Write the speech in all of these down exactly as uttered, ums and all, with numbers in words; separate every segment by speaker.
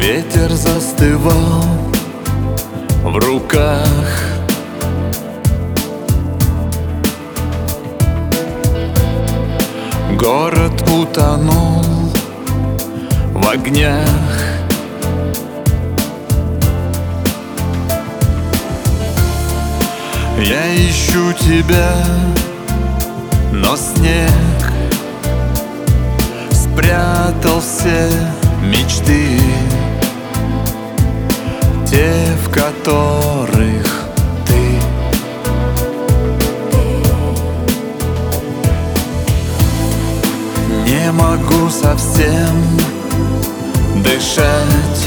Speaker 1: Ветер застывал в руках, город утонул в огнях. Я ищу тебя, но снег спрятал все мечты, те, в которых ты. Не могу совсем дышать,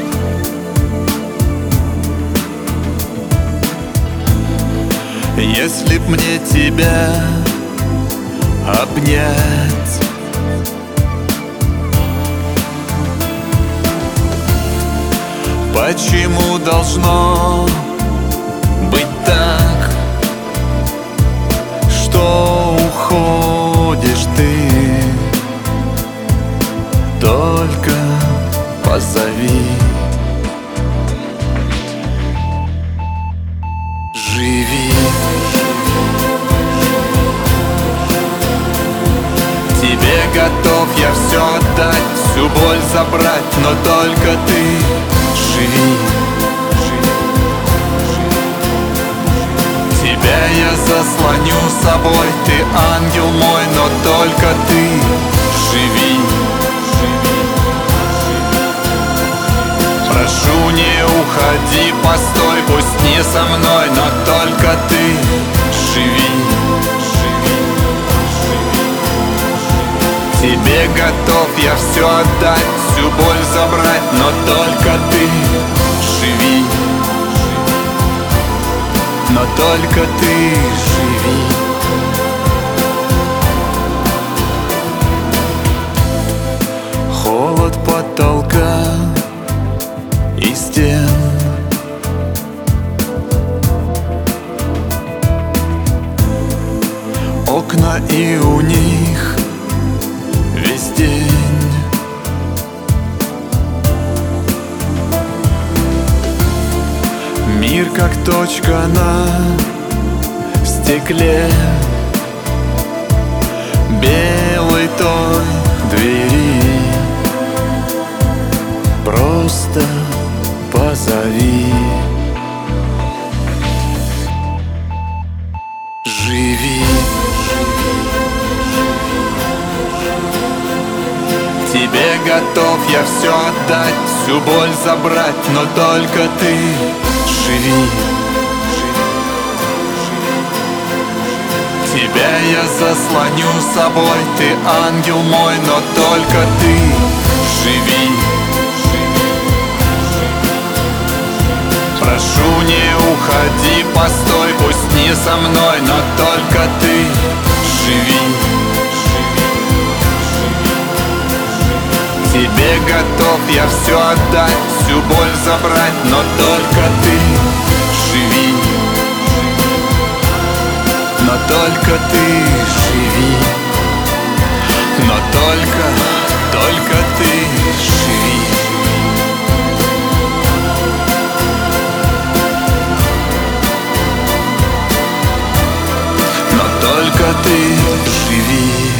Speaker 1: если б мне тебя обнять. Почему должно быть так, что уходишь ты? Только позови. Живи. Тебе готов я все отдать, всю боль забрать, но только ты живи. Тебя я заслоню собой, ты ангел мой, но только ты живи. Прошу, не уходи, постой, пусть не со мной, но только ты живи. Тебе готов я все отдать, всю боль забрать, но только ты живи. Но только ты живи. Холод потолка и стен, окна и у них весь день. Мир как точка на стекле белой той двери. Просто позови. Живи. Тебе готов я все отдать, всю боль забрать, но только ты живи. Тебя я заслоню собой, ты ангел мой, но только ты живи. Прошу, не уходи, постой, пусть не со мной, но только ты живи. Тебе готов я все отдать, всю боль забрать, но только ты живи. Но только ты живи. Но только, только ты живи. Но только ты живи.